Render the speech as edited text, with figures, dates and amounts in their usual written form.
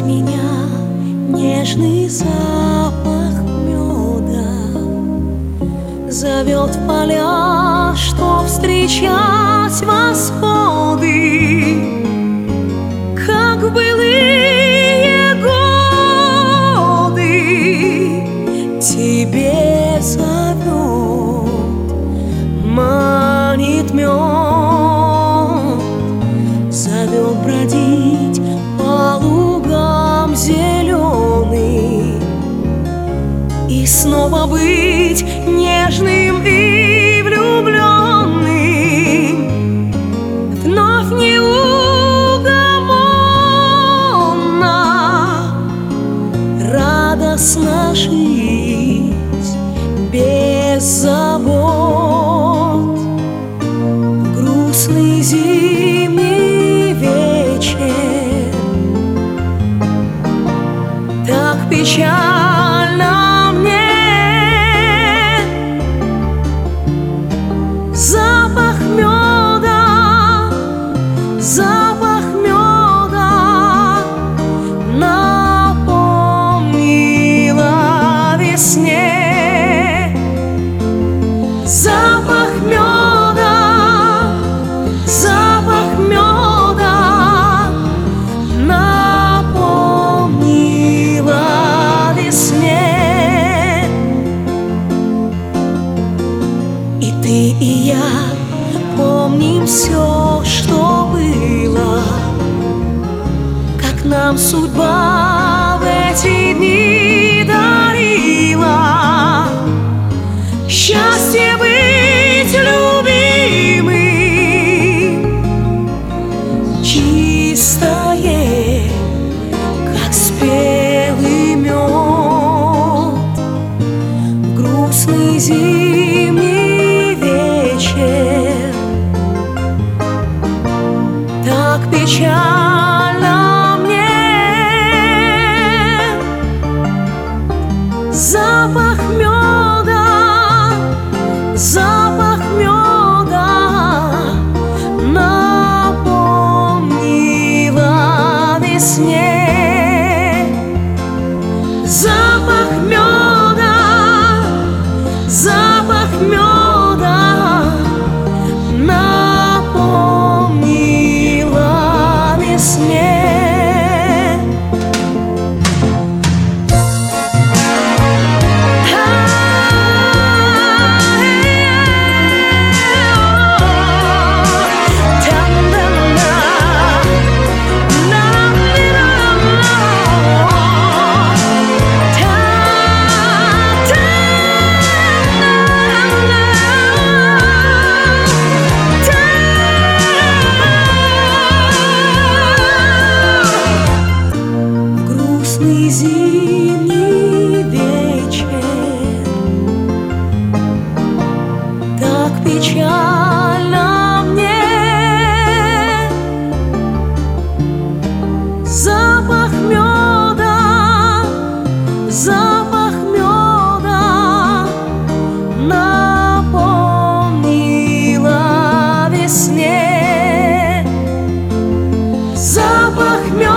меня нежный запах меда, зовет в поля, что встречать восходы, как в былые годы. Тебе зовет, манит мед, зовет бродить по лугам зеленым и снова быть нежным и влюбленным. Вновь неугомонно, радостно жить без забот. Грустный зимний вечер, так печально мне. Запах меда, запах меда напомнила о весне. Запах меда, запах меда напомнила о весне. И ты, и я помним все, что было, как нам судьба в эти дни дарила счастье быть любимым, чистое, как спелый мед. Грустный зимний вечер, так печально мне. Запах меда, запах меда напомнила о весне. Запах меда, запах меда напомнила о весне. Грустный зимний вечер, так печально мне. Запах меда, запах меда напомнила о весне. Запах меда.